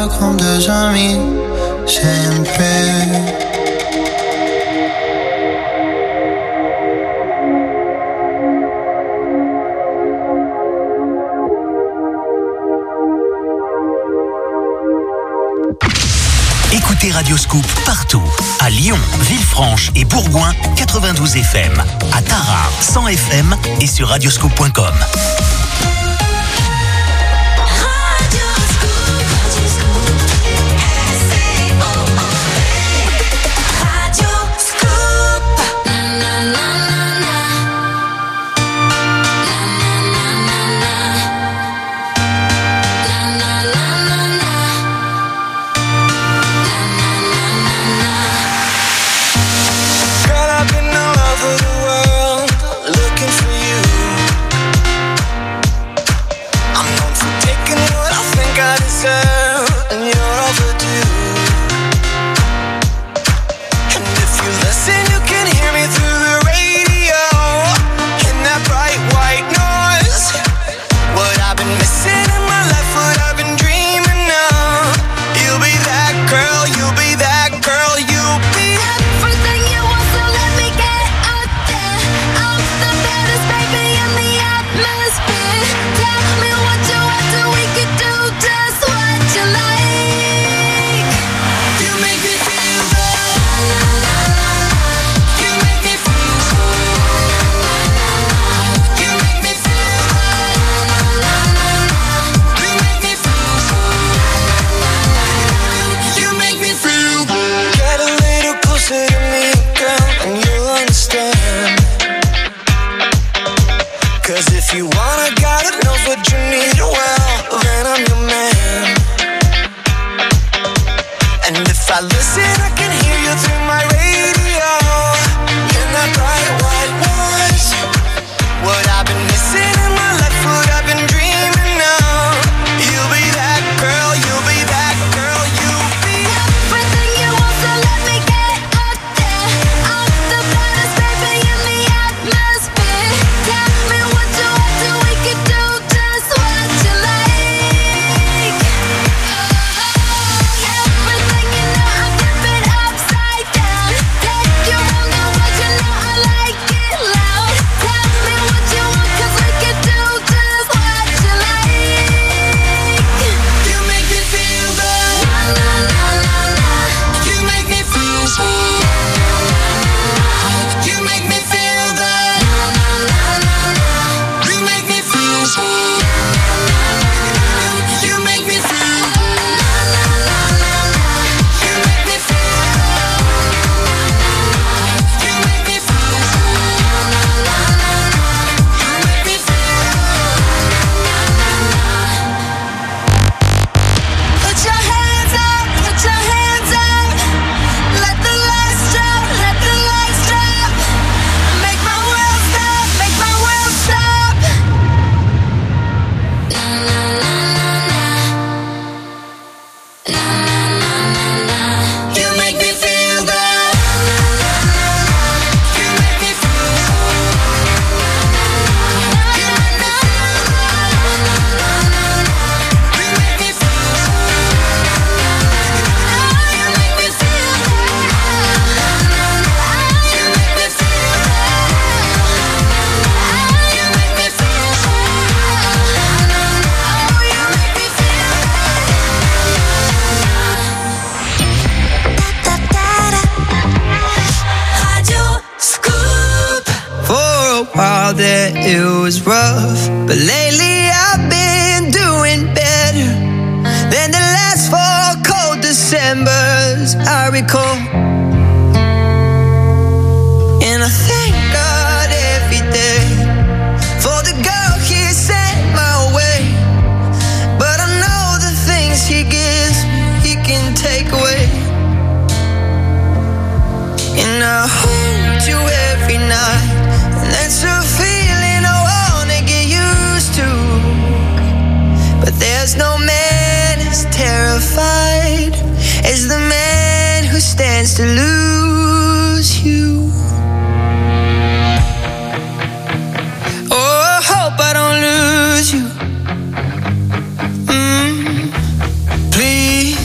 parlo comme deux amis, sempre. Écoutez Radio Scoop partout. À Lyon, Villefranche et Bourgoin, 92 FM. À Tarare, 100 FM et sur radioscoop.com. It was rough, but lately I've been doing better than the last 4 cold Decembers I recall. And I thank God every day for the girl He sent my way. But I know the things He gives me, He can take away. And I hold you every night, and that's a feeling I wanna get used to. But there's no man as terrified as the man who stands to lose you. Oh, I hope I don't lose you. Please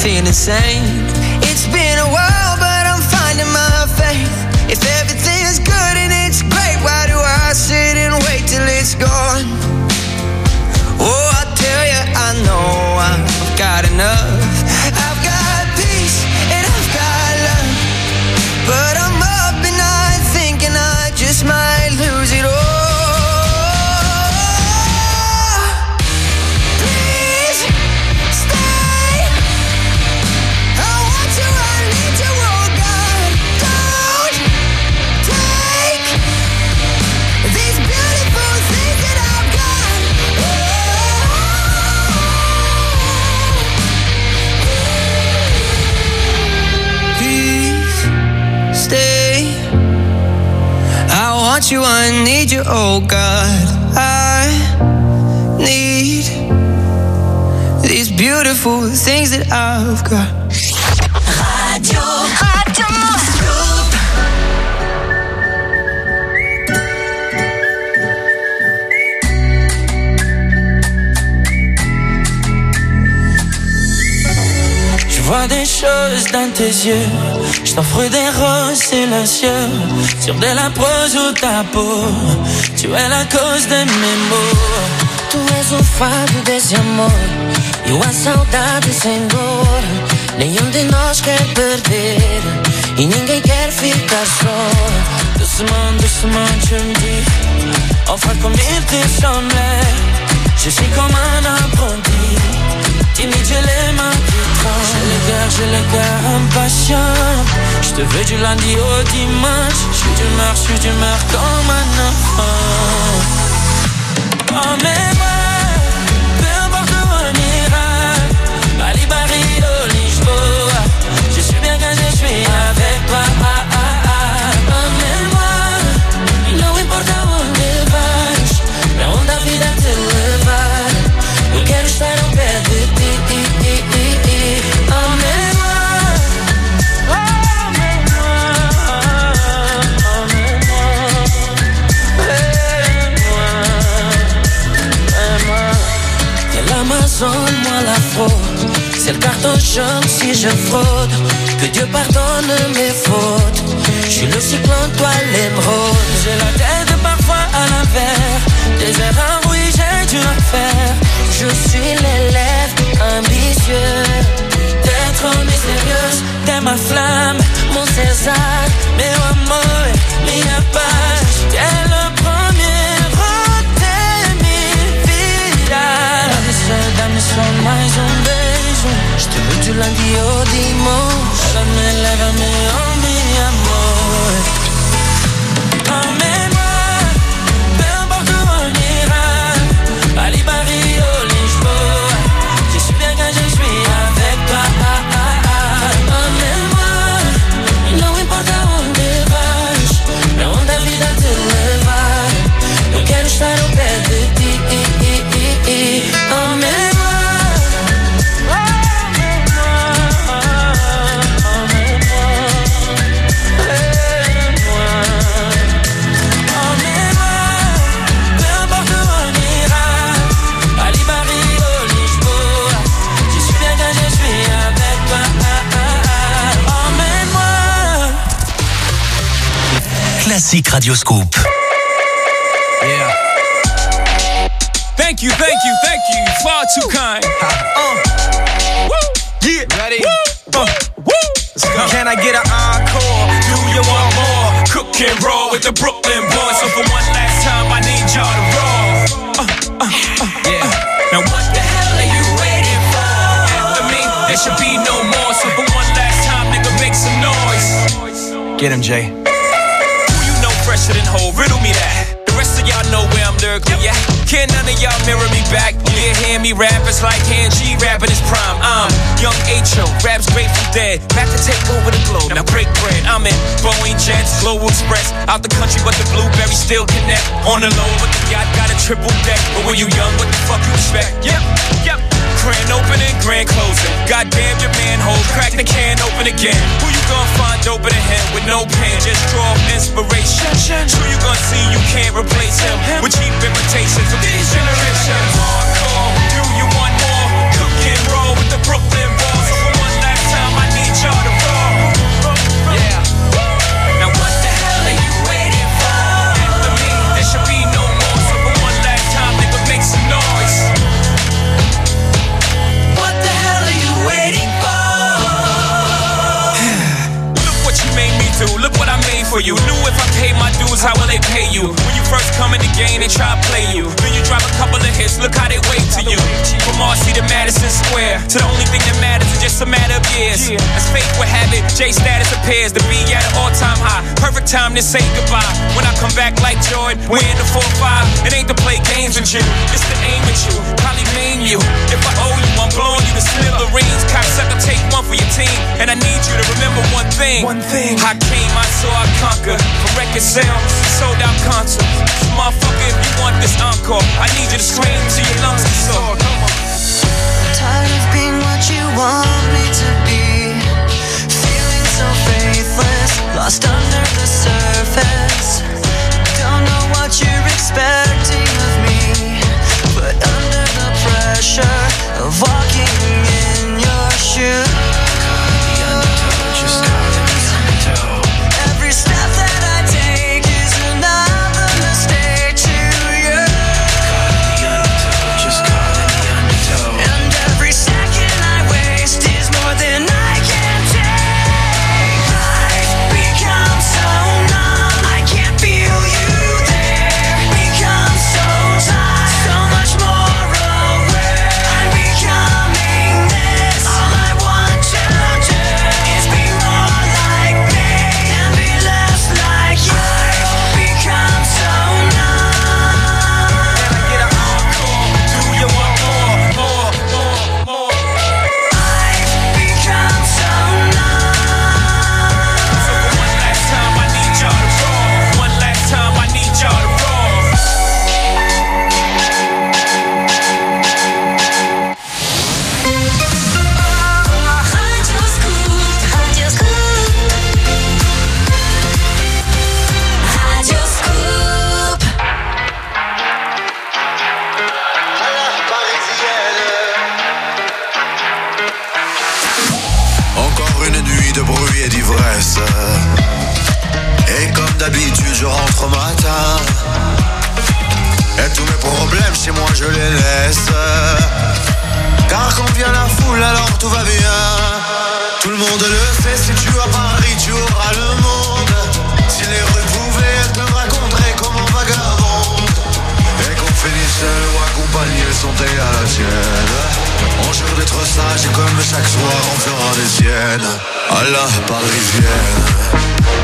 feel insane. It's been a while, but I'm finding my faith. If everything's good and it's great, why do I sit and wait till it's gone? Oh, I tell you, I know I've got enough. I've got peace and I've got love, but I'm up at night thinking I just might lose it all. You, I need you, oh God. I need these beautiful things that I've got. Radio Scoop. Je vois des choses dans tes yeux. Je t'offre des roses silencieux sur de la prose ou ta peau. Tu es la cause de mes maux. Tu és o fado desse amor e a saudade sem dor. Nenhum de nós quer perder e ninguém quer ficar só. Doucement, doucement, tu me dis enfin comme il te semblait. Je suis comme un apprenti, timide, j'ai les mains qui tremblent. J'ai le cœur impatient. Je te veux du lundi au dimanche. Je suis d'humeur comme un enfant. Emmène-moi, peu importe où on ira. Bali, Rio, Lisboa. Je suis bien quand je suis avec toi. Emmène-moi, não importa onde vais, pra onde a vida te levar. Eu quero estar ao pé de ti. Moi la fraude, c'est le carton jaune si je fraude. Que Dieu pardonne mes fautes. Je suis le cyclone, toi l'émeraude. J'ai la tête parfois à l'envers. Des erreurs, oui j'ai dû en faire. Je suis l'élève ambitieux. T'es trop mystérieuse, t'es ma flamme, mon César. Meu amor, minha paz. T'es le premier roteiro minha vida. Dá-me só mais beijo. Je te veux du lundi au dimanche. Lève-me, oh mi amor. Emmène-moi, peu importe où on ira. Bali, Rio, Lisboa. Je suis bien quand je suis avec toi. Emmène-moi, não importa onde vais, pra onde a vida te levar. Eu quero estar ao pé de ti. Emmène-moi. Classique Radio Scoop. Yeah. Thank you. Far too kind. Woo. Yeah. Ready? Woo. Let's go. Can I get an encore? Do you want more? Cook and roll with the Brooklyn boys. So for one last time, I need y'all to roll. Yeah. Now what the hell are you waiting for? After me, there should be no more. So for one last time, nigga, make some noise. Get him, Jay. Fresher than whole, riddle me that. The rest of y'all know where I'm lyrically at. Can none of y'all mirror me back? Yeah, hear me rap, it's like Han G rapping his prime. I'm young H.O., raps Grateful Dead. Back to take over the globe, now break bread. I'm in Boeing Jets, Global Express. Out the country, but the blueberries still connect. On the low, but the yacht got a triple deck. But when you young, what the fuck you expect? Yep. Grand opening, grand closing. Goddamn your manhole, crack the can open again. Who you gonna find open a him with no pen? Just draw inspiration. Who you gonna see you can't replace him with cheap imitations of these generations. Hardcore, do you want more? Cook and roll with the Brooklyn boys. So for one for you. Knew if I paid my dues, how will they pay you? When you first come in the game, they try to play you. Then you drop a couple of hits, look how they wait to you. From Marcy to Madison Square, to the only thing that matters is just a matter of years. As fate would have it, J status appears to be at an all-time high. Perfect time to say goodbye. When I come back like Jordan, we're in the 4-5. It ain't to play games with you, it's to aim at you. Probably maim you. If I owe you, I'm blowing you to smithereens. Cocksucker, take one for your team. And I need you to remember one thing. I came, I saw, I conquer. For record sales, sold out concerts. Motherfucker, if you want this encore, I need you to scream till your lungs are sore. Tired of being what you want me to be. Feeling so faithless, lost under the surface. Don't know what you're expecting of me, but under the pressure of walking in your shoes, every step that I take is another mistake to you. And every second I waste is more than I can take. I've become so numb, I can't feel you there. Become so tired, so much more aware. I'm becoming this. All I want to do is be more like me and be less like you. I've become so numb. Can I get an encore? Do you want more? I've become so numb. So for one last time, I need y'all to roll. One last time, I need y'all to roll. Encore une nuit de bruit et d'ivresse. Et comme d'habitude je rentre au matin. Et tous mes problèmes chez moi je les laisse. Car quand vient la foule alors tout va bien. Tout le monde le sait, si tu vas à Paris tu auras le monde. Si les rues pouvaient, elles te raconteraient comment vagabonde. Et qu'on finisse seul ou accompagné, santé à la tienne. On jure d'être sage et comme chaque soir on fera des siennes. À la parisienne.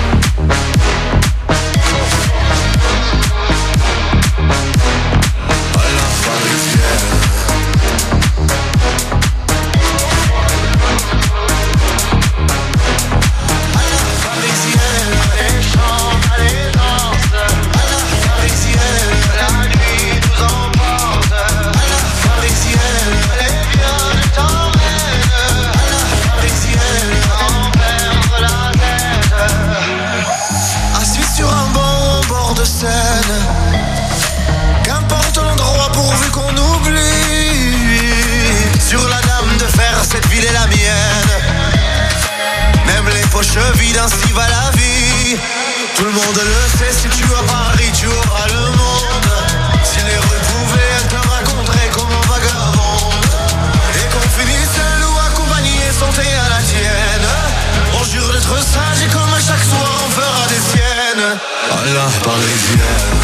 Qu'importe l'endroit pourvu qu'on oublie. Sur la dame de fer, cette ville est la mienne. Même les poches vides, ainsi va la vie. Tout le monde le sait, si tu vas à Paris, tu auras le monde. Si les rues pouvaient, elles te raconteraient comment vagabonde. Et qu'on finisse seul ou accompagné, santé à la tienne. On jure d'être sage et comme à chaque soir on fera des siennes. À la parisienne.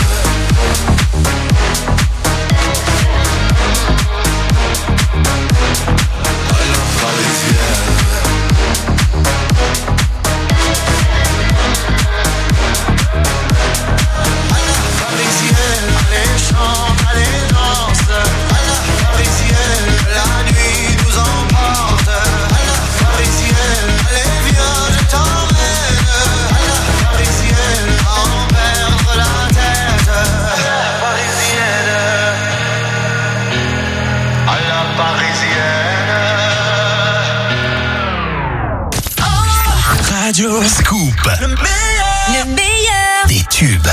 Radio Scoop. Le meilleur des tubes.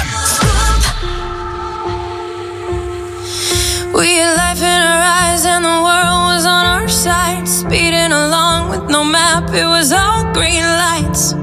We had life in our eyes and the world was on our side. Speeding along with no map, it was all green lights.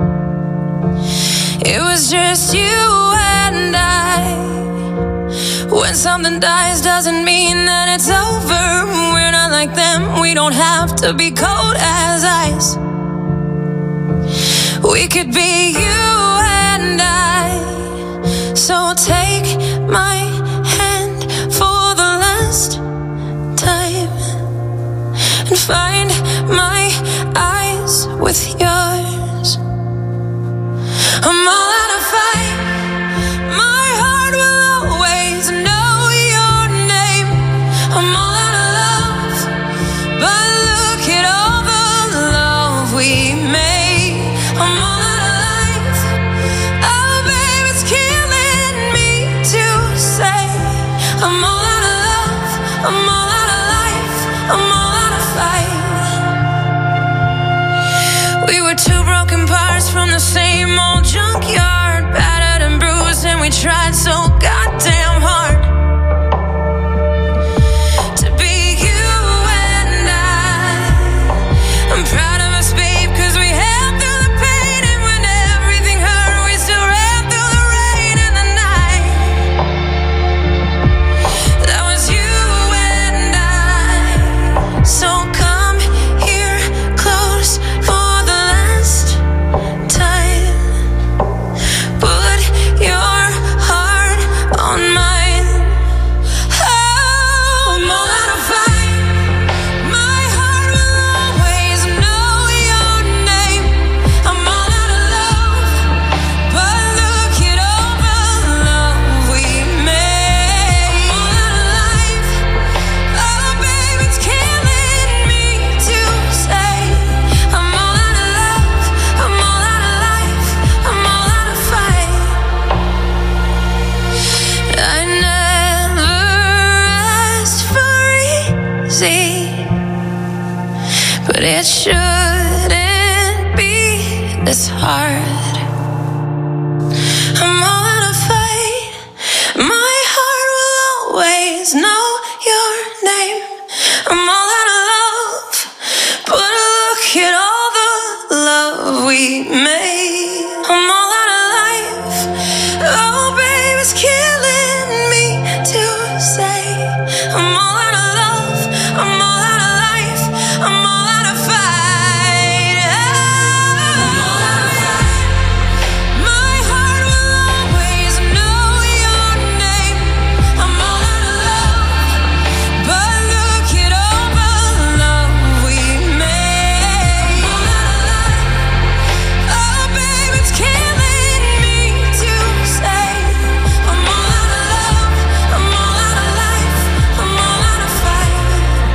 It was just you and I. When something dies doesn't mean that it's over. We're not like them, we don't have to be cold as ice. We could be you and and I. So take my hand for the last time and find my eyes with yours. I'm all out of fight. My heart will always know your name. I'm all out of love, but look at all the love we made. I'm all out of life. Oh, babe, it's killing me to say. I'm all out of love. I'm all out of life. I'm all out of fight. We were two broken parts from the same old junkyard, battered and bruised, and we tried so goddamn hard to be you and I'm proud of us, babe, cause we held through the pain, and when everything hurt, we still ran through the rain and the night. That was you and I. So come here close for the last time. Put your heart on mine. Oh, I'm all out of fight. My heart will always know your name. I'm all out of love, but look at all the love we made. I'm all out of life. Oh, babe, it's killing me to say. I'm all out of love. I'm all out of life. I'm all out of fight. I never asked for easy, but it shouldn't be this hard. I'm all out of fight. My heart will always know your name. I'm all out of love, but look at all the love we made. I'm all out of life. Oh, babe, it's killing me to say. I'm all out of love. I'm all out of life. I'm all out of fight. I'm all out of fight. My heart will always know your name. I'm all out of love, but look at all the love we made. I'm all out of life. Oh, babe, it's killing me to say. I'm all out of love. I'm all out of life. I'm all out of fight.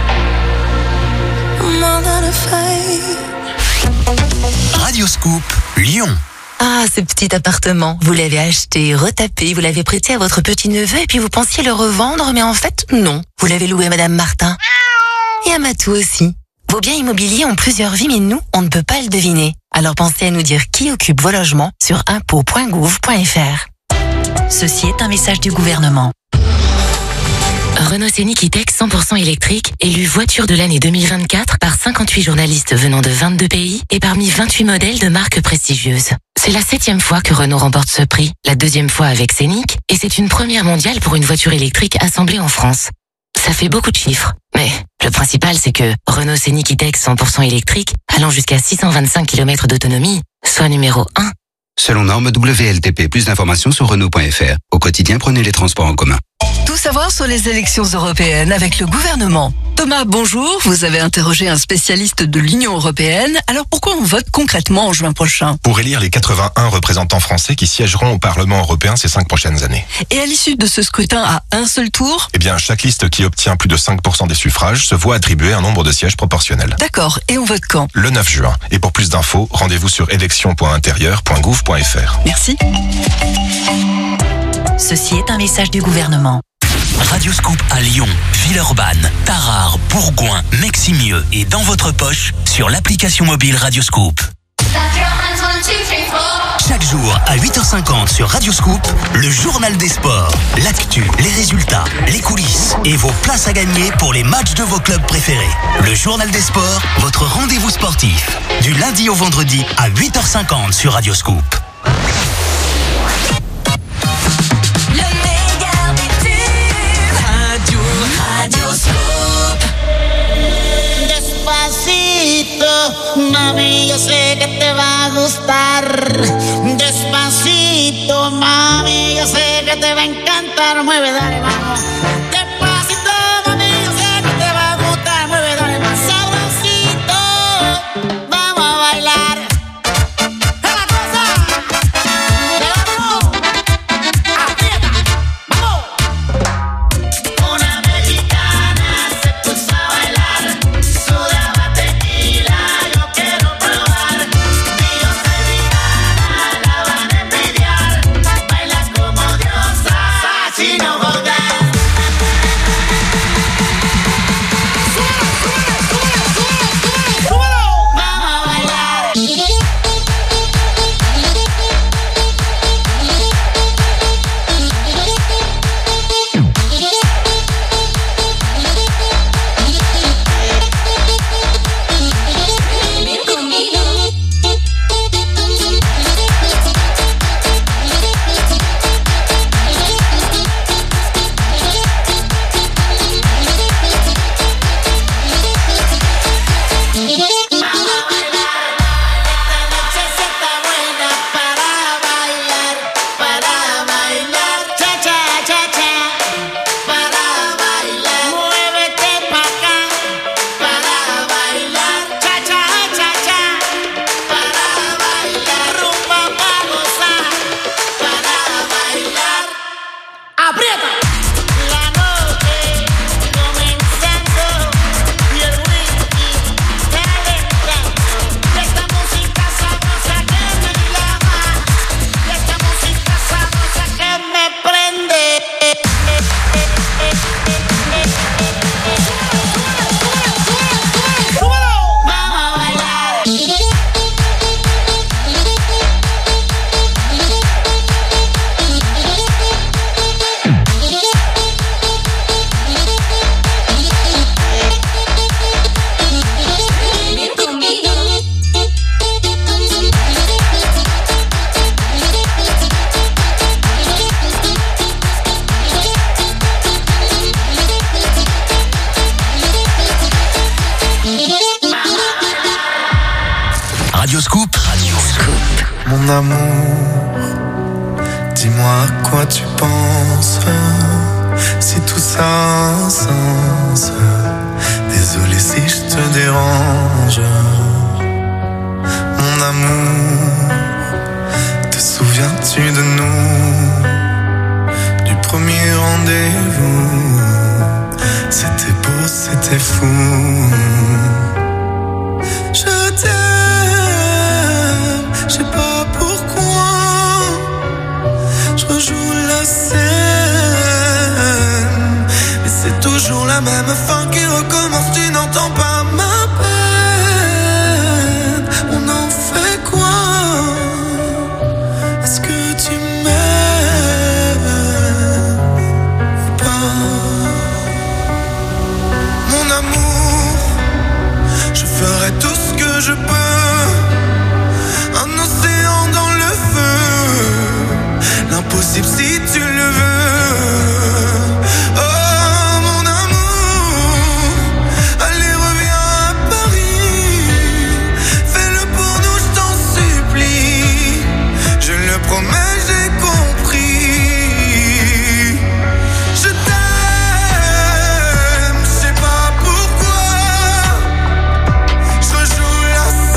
I'm all out of fight. Radioscoop Lyon. Ah, ce petit appartement, vous l'avez acheté, retapé, vous l'avez prêté à votre petit-neveu et puis vous pensiez le revendre, mais en fait, non. Vous l'avez loué à Madame Martin. Et à Matou aussi. Vos biens immobiliers ont plusieurs vies, mais nous, on ne peut pas le deviner. Alors pensez à nous dire qui occupe vos logements sur impôts.gouv.fr. Ceci est un message du gouvernement. Renault Scénic E-Tech 100% électrique, élu voiture de l'année 2024 par 58 journalistes venant de 22 pays et parmi 28 modèles de marques prestigieuses. C'est la 7e fois que Renault remporte ce prix, la 2e fois avec Scénic, et c'est une première mondiale pour une voiture électrique assemblée en France. Ça fait beaucoup de chiffres, mais le principal c'est que Renault Scénic E-Tech 100% électrique, allant jusqu'à 625 km d'autonomie, soit numéro 1. Selon norme WLTP, plus d'informations sur Renault.fr. Au quotidien, prenez les transports en commun. Tout savoir sur les élections européennes avec le gouvernement. Thomas, bonjour. Vous avez interrogé un spécialiste de l'Union européenne. Alors pourquoi on vote concrètement en juin prochain? Pour élire les 81 représentants français qui siégeront au Parlement européen ces 5 prochaines années. Et à l'issue de ce scrutin à un seul tour? Eh bien, chaque liste qui obtient plus de 5% des suffrages se voit attribuer un nombre de sièges proportionnel. D'accord. Et on vote quand? Le 9 juin. Et pour plus d'infos, rendez-vous sur élections.intérieur.gouv.fr. Merci. Ceci est un message du gouvernement. Radioscoop à Lyon, Villeurbanne, Tarare, Bourgoin, Meximieux et dans votre poche sur l'application mobile Radioscoop. Chaque jour à 8h50 sur Radioscoop, le journal des sports, l'actu, les résultats, les coulisses et vos places à gagner pour les matchs de vos clubs préférés. Le journal des sports, votre rendez-vous sportif, du lundi au vendredi à 8h50 sur Radioscoop. Despacito, mami, yo sé que te va a gustar. Despacito. Despacito, mami, yo sé que te va a encantar. Mueve, dale, vamos. Despacito, mami, yo sé que te va a gustar. Mueve, dale, más sabrosito. Vamos a bailar. ¡Es la cosa! ¡Vamos! ¡Aprieta! ¡Vamos! Una mexicana se puso a bailar. Sudaba tequila, yo quiero probar. Dios soy vegana, la van a envidiar. Baila como diosa, Chino Bogas. ¡Súbelo! Vamos a bailar. Ven conmigo. Vamos a bailar. Esta noche se está buena para bailar, cha cha cha cha, para bailar. Muévete pa' acá, para bailar, cha cha cha cha, para bailar. Rumba pa' gozar, para bailar. ¡Aprieta! La noche comenzando y el whisky calentando. Y esta música sabrosa que me llama, y esta música sabrosa que me prende. ¡Súbelo! Vamos a bailar. Ven conmigo. Radio Scoop. Mon amour, dis-moi à quoi tu penses. Si tout ça a un sens. Désolé si je te dérange. Mon amour, te souviens-tu de nous? Du premier rendez-vous. C'était beau, c'était fou. Je t'aime, je sais pas pourquoi. Je rejoue la scène, mais c'est toujours la même fin qui recommence. Tu n'entends pas ma peine. On en fait quoi? Est-ce que tu m'aimes ou pas? Mon amour, je ferai tout ce que je peux. Un océan dans le feu. L'impossible si tu le veux. Oh mon amour, allez reviens à Paris. Fais-le pour nous, je t'en supplie. Je le promets, j'ai compris. Je t'aime, je sais pas pourquoi. Je rejoue la scène.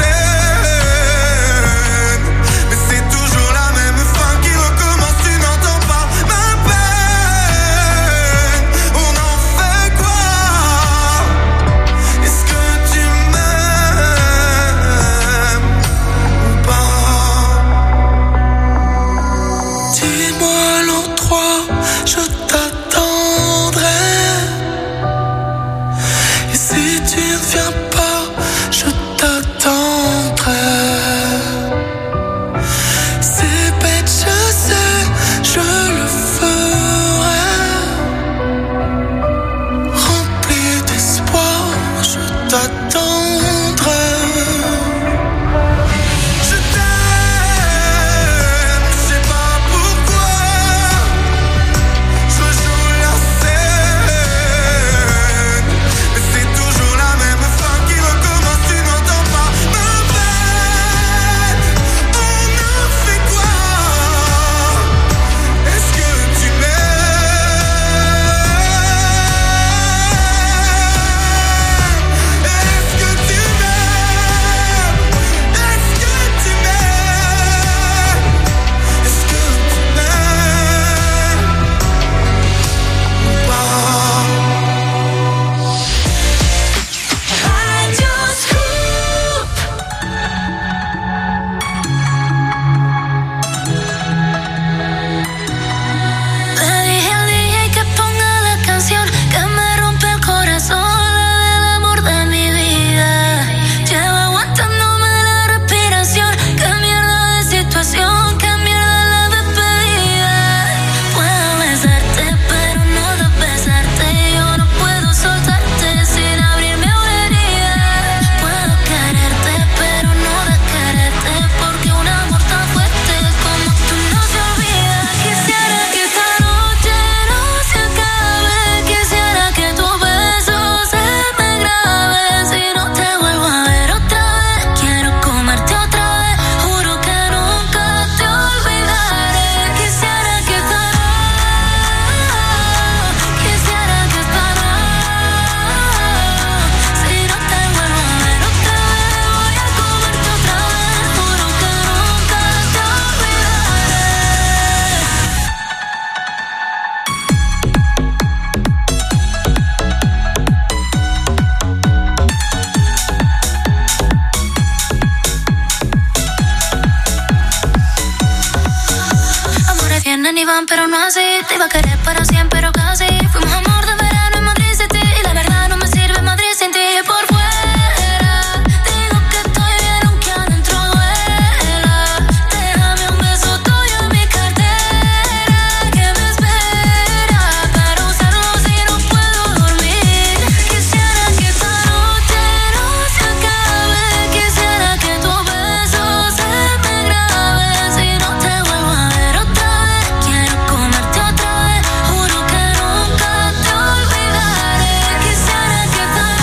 vienen y van, pero no así. Te iba a querer para siempre, pero casi. Fuimos amor de verano en Madrid City. Y la verdad no me sirve Madrid sin ti. Por fuera digo que estoy bien aunque adentro duela. Déjame un beso tuyo en mi cartera que me espera para usarlo si no puedo dormir. Quisiera que esta noche no se acabe. Quisiera que tu beso se me grabe. Si no te vuelvo a ver otra vez, quiero comerte otra vez. Juro que nunca te olvidaré. Quisiera que esta noche,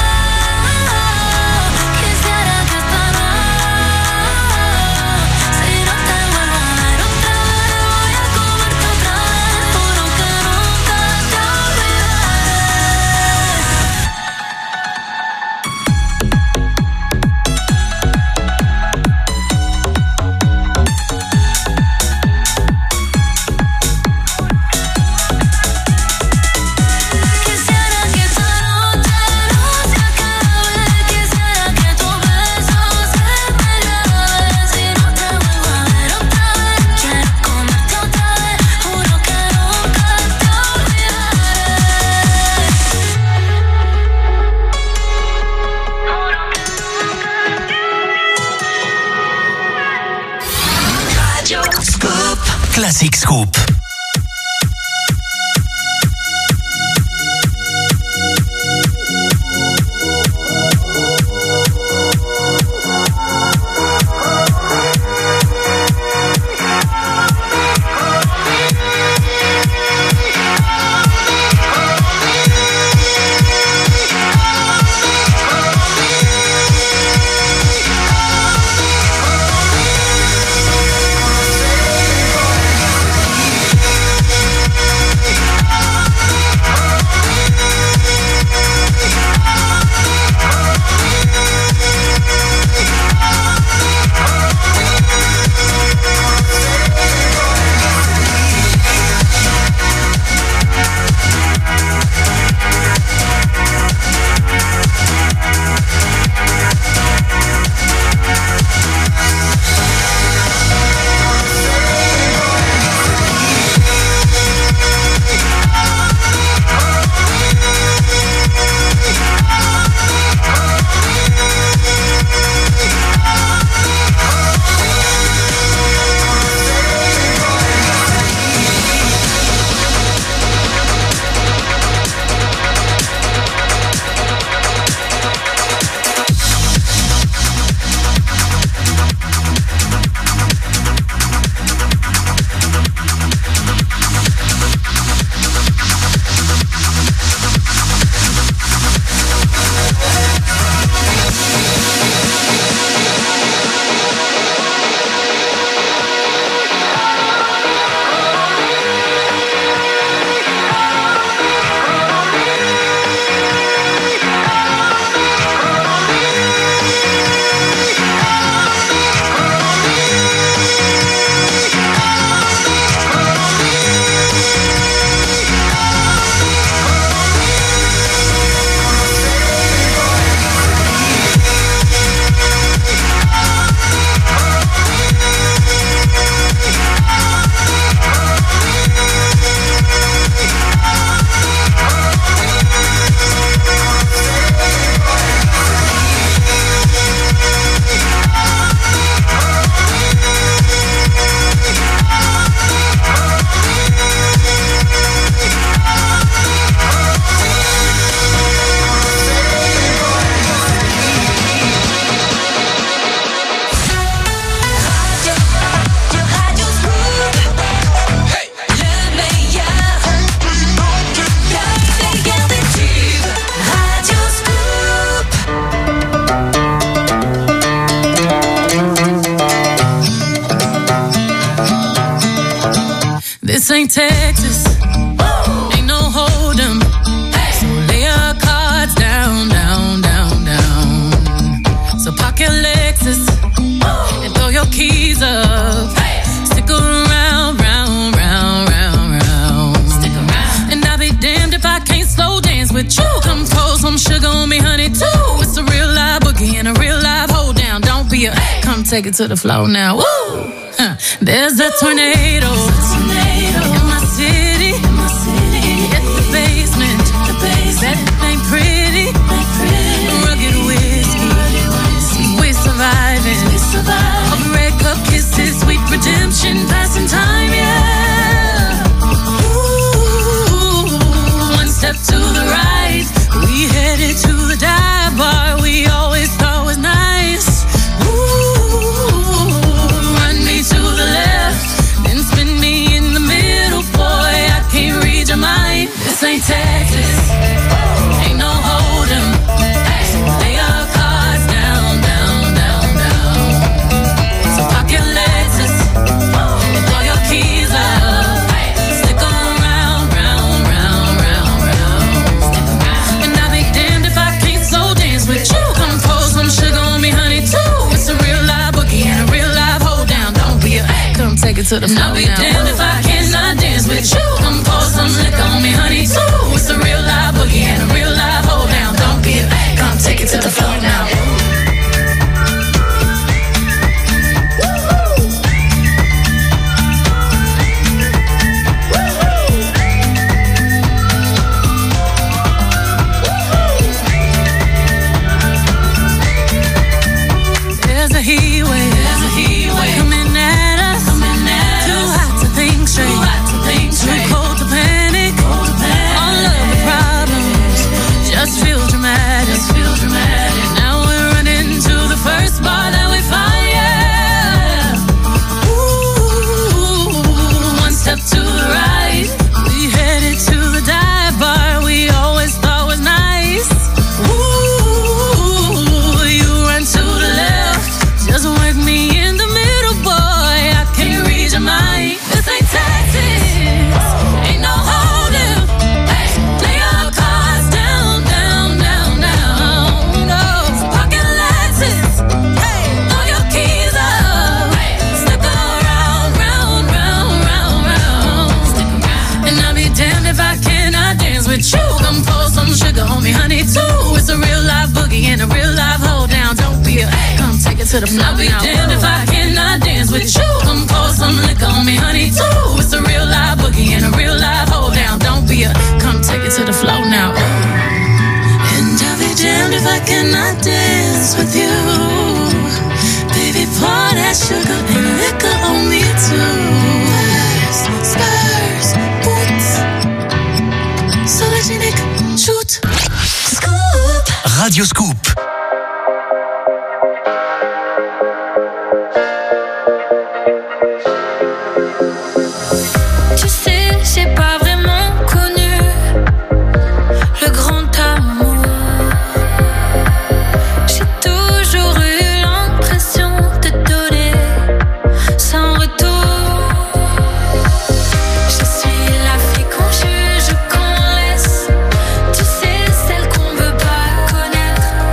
quisiera que esta noche, si no te vuelvo a ver otra vez, voy a comerte otra vez. Juro que nunca te Quisiera que esta noche no se acabe. Quisiera que tu beso se me grabe. Si no te vuelvo a ver otra vez, quiero comerte otra vez. Juro que nunca te Radio Scoop. Classic Scoop. This ain't Texas, ain't no hold 'em. So lay your cards down, down, down, down. So park your Lexus and throw your keys up. Stick around, round, round, round, round. Stick around. And I'll be damned if I can't slow dance with you. Come pour some sugar on me, honey, too. It's a real live boogie and a real live hold down. Don't be a come take it to the floor now. Woo! There's a tornado. Bet it ain't pretty. Rugged whiskey. We're surviving. All the red cup kisses, sweet redemption, passing time, yeah. Ooh, one step to the right, we headed to the dive bar we always thought was nice. Ooh, run me to the left, then spin me in the middle, boy, I can't read your mind. This ain't Texas, ain't no hold'em. Lay your cards down, down, down, down. So park your Lexus and throw your keys up. Stick around, round, round, round, round. And I'll be damned if I can't slow dance with you. Come pour some sugar on me, honey, too. It's a real live boogie and a real live hold down. Don't be a come take it to the floor. I'll be damned if I cannot dance with you. Come pour some liquor on me, honey, too. It's a real live boogie and a real live hold down. Don't be a come take it to the floor now. There's a heat wave coming at us. Too hot to think straight, too cold to panic. All of the problems just feel dramatic. Now we're running to the first bar that we find, yeah. Ooh, one step to the right, we headed to the dive bar we always thought was nice. Ooh, you run to the left, just work me in the middle, boy, I can't read your mind. This ain't Texas, ain't no hold'em. Lay your cards down, down, down, down. No, pocket Lexus, throw your keys up. Stick around, round, round, round, round. And I'll be damned if I cannot dance with you. Come pour some sugar on me, honey, too. It's a real live boogie and a real live hold down. Don't be a come take it to the floor. I'll be damned if I cannot dance with you. Come pour some liquor on me, honey, too. It's a real live boogie and a real live hold down. Don't be a come take it to the floor now. And I'll be damned if I cannot dance with you. Baby, pour that sugar and liquor on me too. Spurs, boots, Sologenic, shoot. Scoop. Radio Scoop. Tu sais, j'ai pas vraiment connu le grand amour. J'ai toujours eu l'impression de donner sans retour. Je suis la fille qu'on juge, qu'on laisse. Tu sais, celle qu'on veut pas connaître.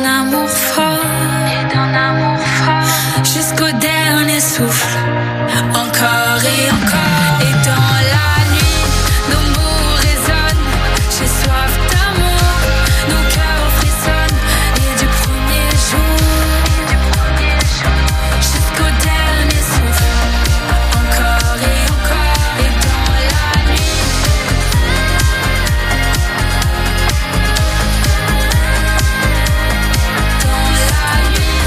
amour fort, jusqu'au dernier souffle, encore et encore. Et dans la nuit, nos mots résonnent, j'ai soif d'amour, nos cœurs frissonnent, et du premier jour jusqu'au dernier souffle, encore et encore. Et dans la nuit, dans la nuit,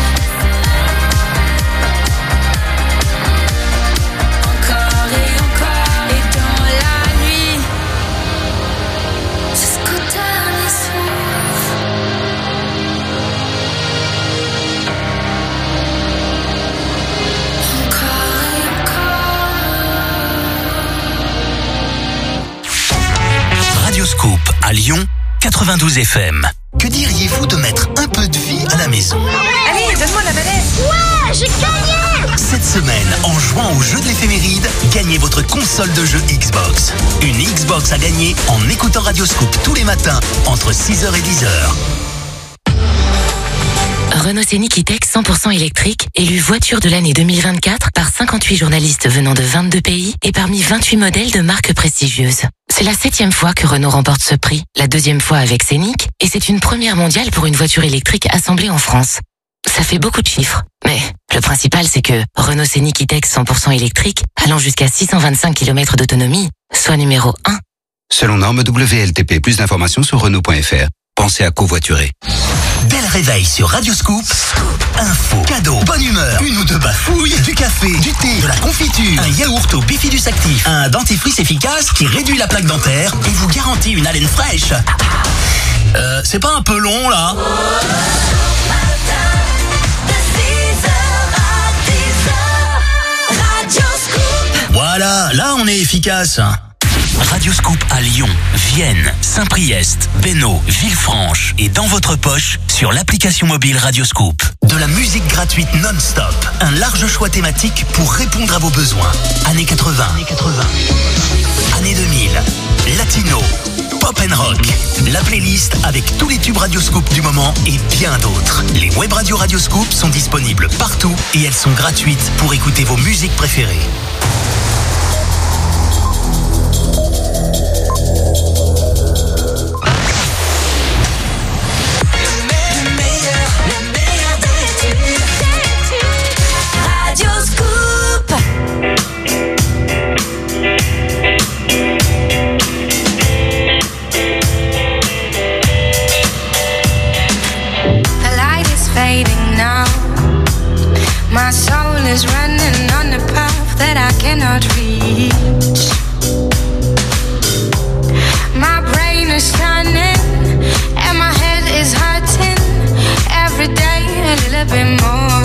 encore et encore. Et dans la nuit, jusqu'au dernier souffle, encore et encore. Radio Scoop à Lyon, 92 FM. Que diriez-vous de mettre un peu de vie à la maison? Allez, donne-moi la manette. Ouais, j'ai gagné. Cette semaine, en jouant au jeu de l'éphéméride, gagnez votre console de jeu Xbox. Une Xbox à gagner en écoutant Radio Scoop tous les matins entre 6h et 10h. Renault Scénic E-Tech 100% électrique, élu voiture de l'année 2024 par 58 journalistes venant de 22 pays et parmi 28 modèles de marques prestigieuses. C'est la 7e fois que Renault remporte ce prix, la 2e fois avec Scénic, et c'est une première mondiale pour une voiture électrique assemblée en France. Ça fait beaucoup de chiffres, mais le principal c'est que Renault Scénic E-Tech 100% électrique, allant jusqu'à 625 km d'autonomie, soit numéro 1. Selon norme WLTP, plus d'informations sur Renault.fr. Pensez à covoiturer. Dès le réveil sur Radio Scoop, info, cadeau, bonne humeur, une ou deux bafouilles, du café, du thé, de la confiture, un yaourt au Bifidus Actif, un dentifrice efficace qui réduit la plaque dentaire et vous garantit une haleine fraîche. C'est pas un peu long là? Voilà, là on est efficace. Radio Scoop à Lyon, Vienne, Saint-Priest, Bénaud, Villefranche et dans votre poche sur l'application mobile Radio Scoop. De la musique gratuite non-stop, un large choix thématique pour répondre à vos besoins. Années 80, années 2000, latino, pop and rock. La playlist avec tous les tubes Radio Scoop du moment et bien d'autres. Les web radios Radio Scoop sont disponibles partout et elles sont gratuites pour écouter vos musiques préférées. My soul is running on a path that I cannot reach. My brain is turning and my head is hurting. Every day a little bit more.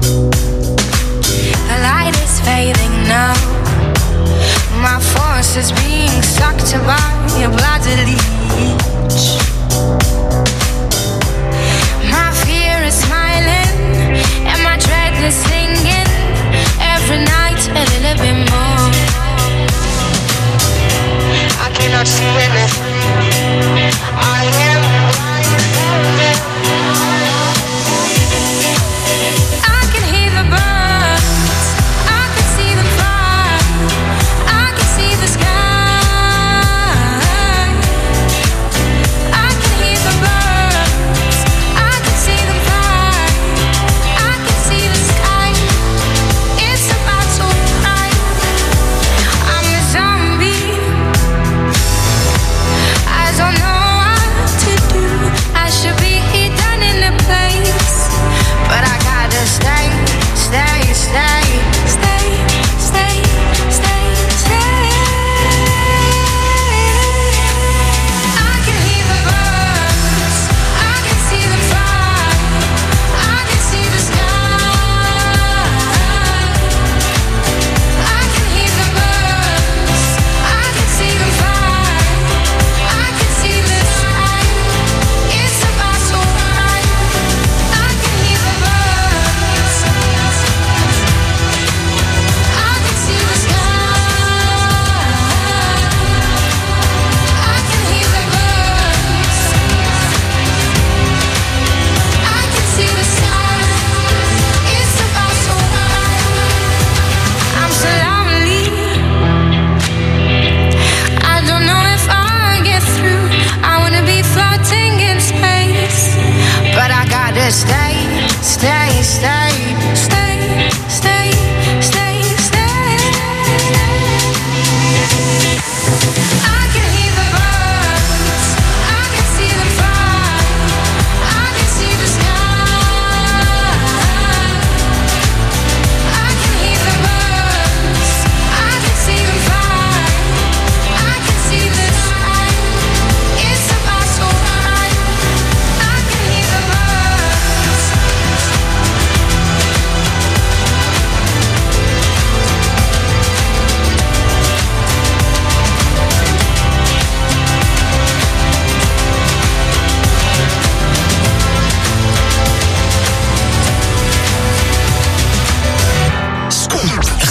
The light is fading now. My force is being sucked by a bloody leech. My fear is smiling and my dread is singing. Every night a little bit more. I cannot see anything.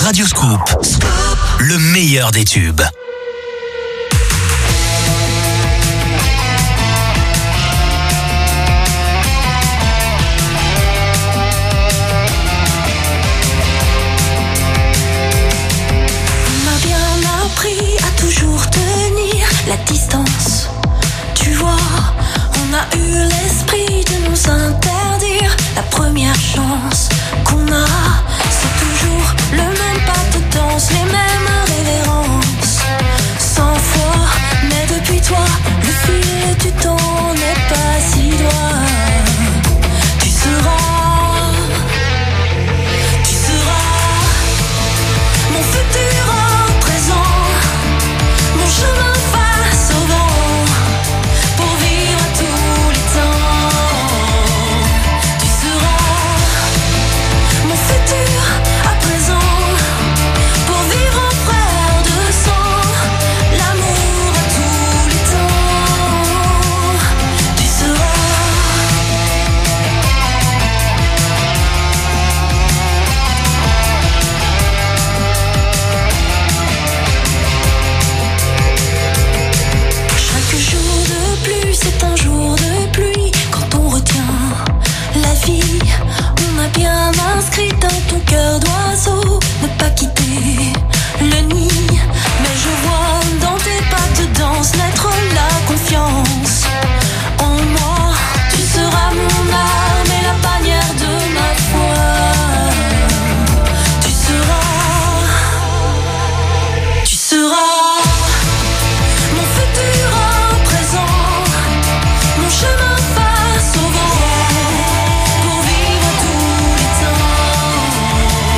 Radio Scoop. Le meilleur des tubes. On m'a bien appris à toujours tenir la distance. Tu vois, on a eu l'esprit de nous interdire la première chance qu'on a. C'est toujours le même pas de danse, les mêmes révérences. 100 fois, mais depuis toi, le fil du temps n'est pas si loin. Tu seras mon futur en présent, mon chemin face au vent, pour vivre à tous les temps. Tu seras mon futur à présent, pour vivre en frère de sang, l'amour à tous les temps. Tu seras chaque jour de pluie, c'est un jour de pluie. Quand on retient la vie, on a bien inscrit dans ton cœur d'oiseau ne pas quitter le nid. Mais je vois dans tes pas de danse naître la confiance en moi. Tu seras mon arme et la bannière de ma foi. Tu seras mon futur en présent, mon chemin face au vent, pour vivre à tous les temps.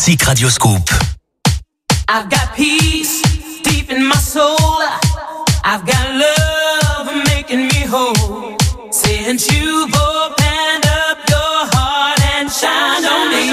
classiques Radioscoop. I've got peace deep in my soul. I've got love making me whole. Since you've opened up your heart and shined on me.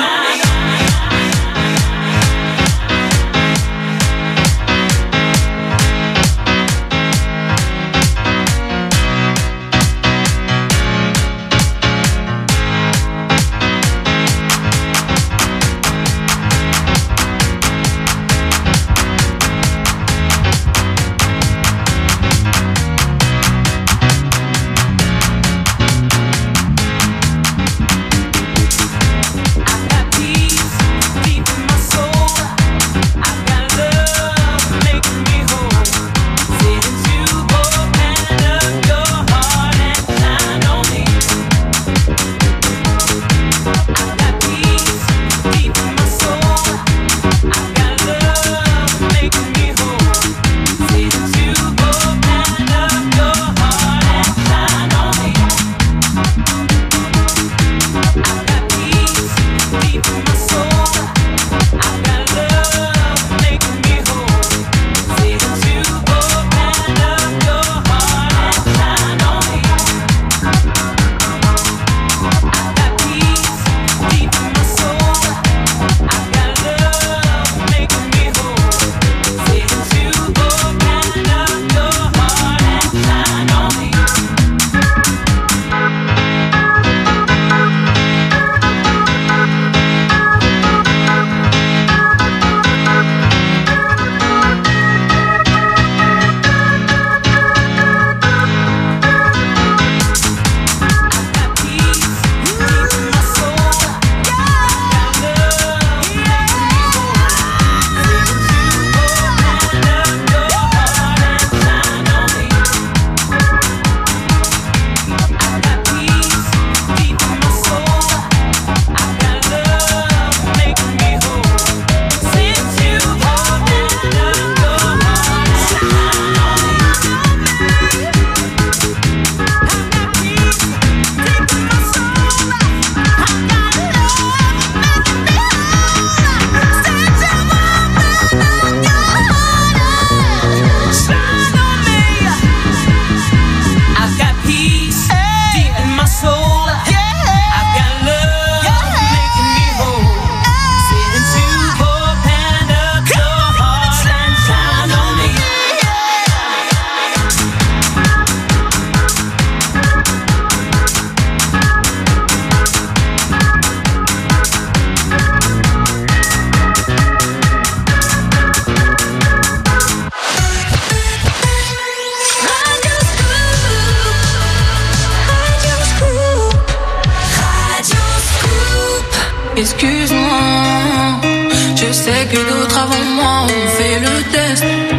Excuse-moi, je sais que d'autres avant moi ont fait le test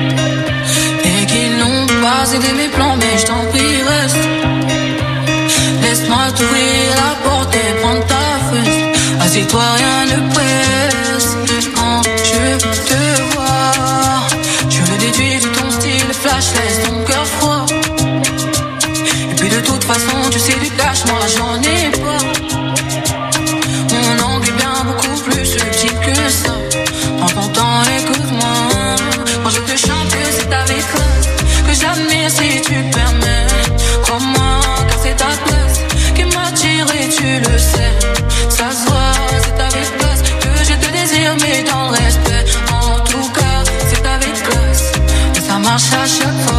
et qu'ils n'ont pas aidé mes plans, mais je t'en prie reste. Laisse-moi t'ouvrir la porte et prendre ta fesse. Assieds-toi, rien ne presse. Quand je te vois, je le déduis de ton style flash, laisse ton cœur froid. Et puis de toute façon, tu sais du cash, moi j'en ai pas. Mon angle est bien beaucoup plus subtil que ça. Prends ton temps, écoute-moi. Quand je te chante, c'est avec classe que j'admire si tu permets. Crois-moi, car c'est ta place qui m'attire et tu le sais. Ça se voit, c'est avec classe que je te désire, mais dans le respect. En tout cas, c'est avec classe et ça marche à chaque fois.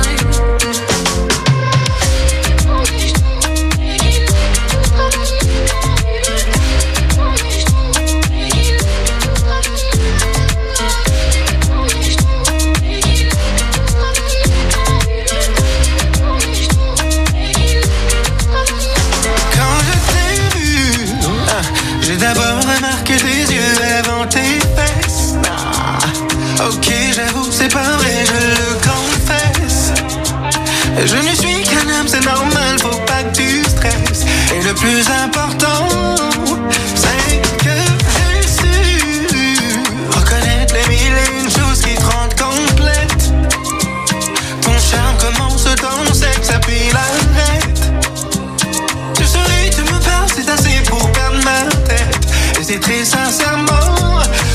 J'ai d'abord remarqué tes yeux avant tes fesses. Ok, j'avoue, c'est pas vrai, je le confesse. Je ne suis qu'un homme, c'est normal, faut pas que tu stresses. Et le plus important, c'est que j'ai su reconnaître les mille et une choses qui te rendent complète. Ton charme commence dans le sexe, puis l'arrête. Tu souris, tu me parles, c'est assez pour perdre ma tête. Et c'est très sincèrement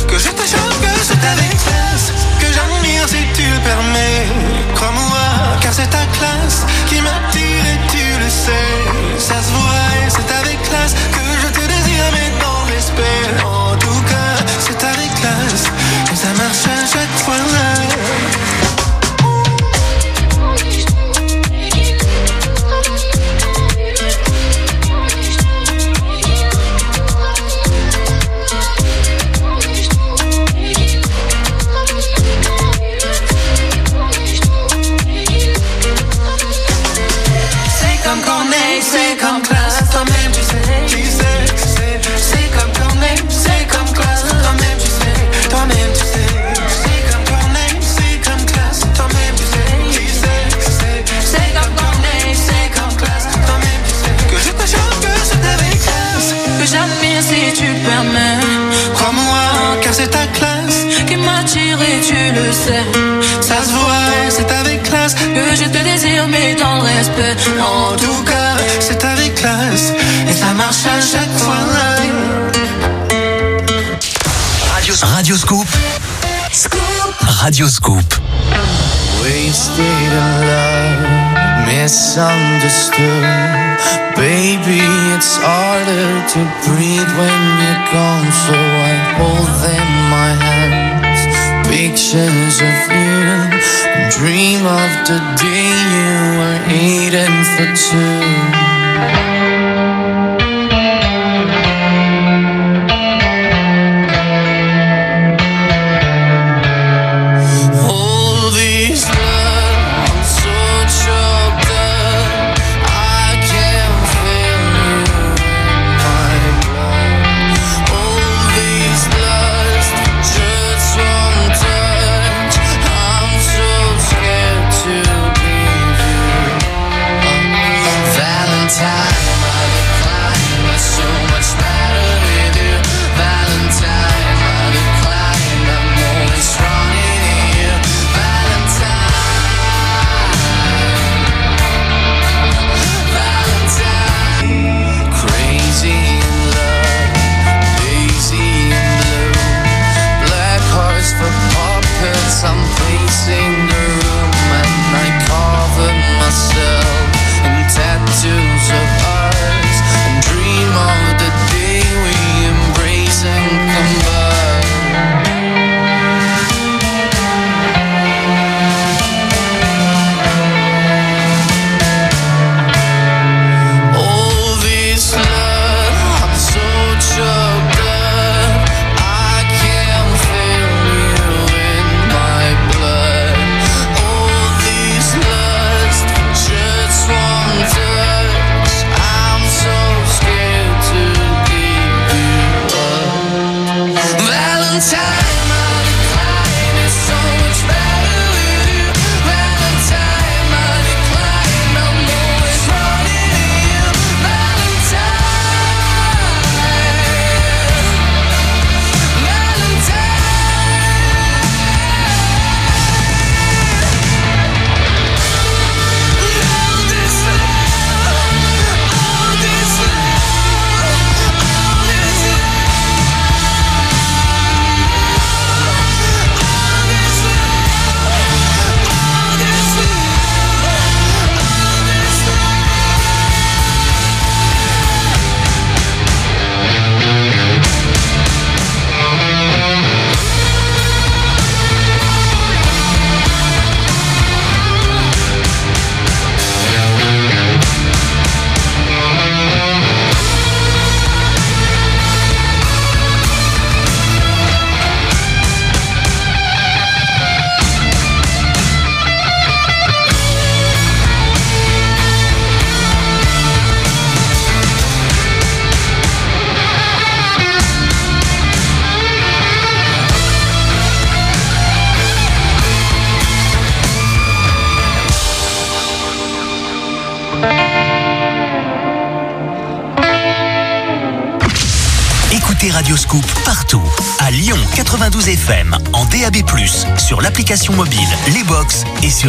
le sais. Ça se voit, c'est avec classe Que je te désire, mais dans le respect. En tout cas, c'est avec classe et ça marche à chaque fois. Radio Scoop. Radio Scoop. Wasted in love, misunderstood. Baby, it's harder to breathe when you're gone. So I hold in my hands pictures of you and dream of the day you were eating for two. Radio Scoop partout. À Lyon 92 FM, en DAB+, sur l'application mobile, les box et sur